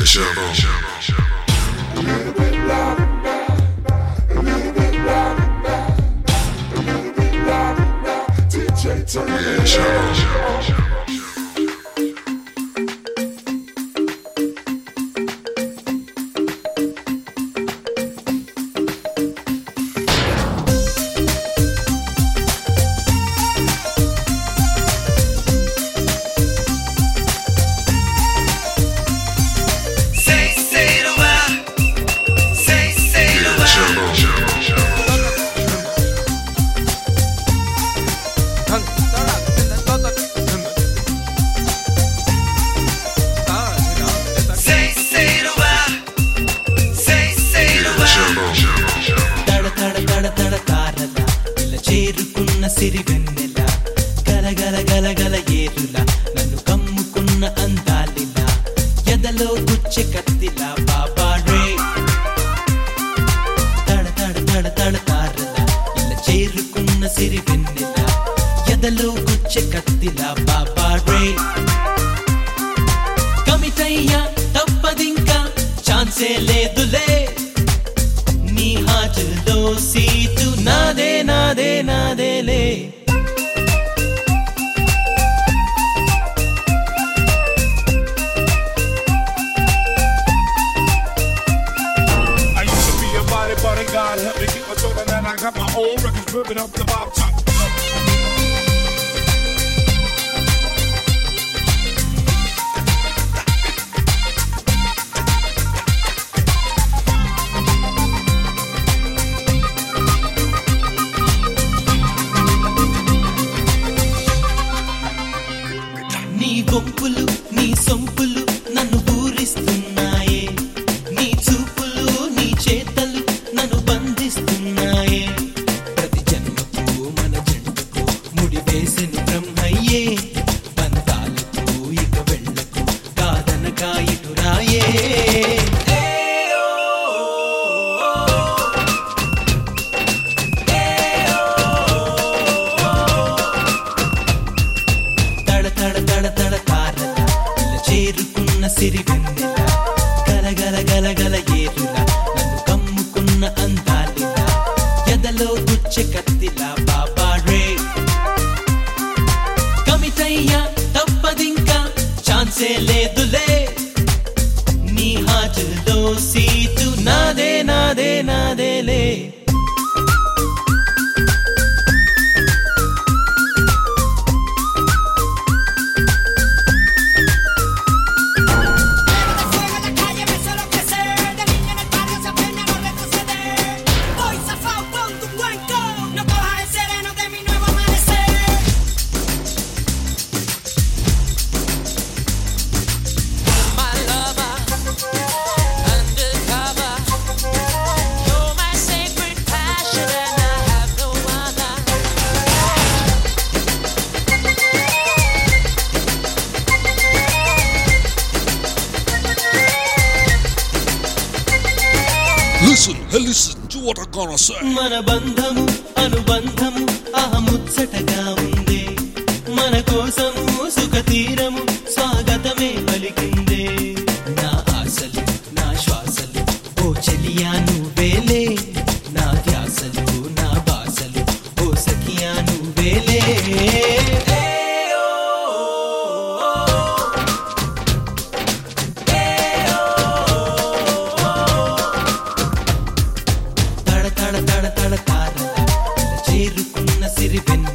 చేరుకున్న సిరివెన్నెల గలగల గలగల ఏరుల నన్ను కమ్ముకున్న అందాలిలా ఎదలో గుచ్చె కత్తిలా బాబా రే తడ తడ తడ తడ తారల ఇలా చేరుకున్న సిరివెన్నెల ఎదలో గుచ్చె కత్తిలా బాబా రే కమిటయ్యా తప్పదింకా ఛాన్సే లేదులే నీ హాజరులో సీటు నాదే నాదే నాదేలే I used to be a body, but God help me keep my soul, and I got my own records moving up the bottom top. నీ గొంపులు నీ సొంపులు నన్ను ఊరిస్తున్నాయే నీ చూపులు నీ చేతలు నన్ను బంధిస్తున్నాయే ప్రతి జన్మకు మన జంటకు ముడి వేసిన బ్రహ్మయ్యే బంధాలకు ఇక వెళ్ళకు కాదనక ఇటు రాయే చేరుకున్న సిరివెన్నెల గలగల గలగల ఏరుల నన్ను కమ్ముకున్న అందాలిలా ఎదలో గుచ్చె కత్తిలా బాబా రే కమిటయ్యా తప్పదింకా ఛాన్సే లేదులే నీ హాజరులో సీటు నాదే నాదే నాదేలే Listen to what I'm gonna say. మన బంధము అనుబంధము ముచ్చటగా ఉంది మన కోసము సుఖ తీరము స్వాగతమే పలికిందే నా ఆశలు నా శ్వాసలు ఓ చెలియా నువ్వేలే నా ధ్యాసలు నా బాసలు ఓ సఖియా నువ్వేలే చేరుకున్న సిరివెన్నెల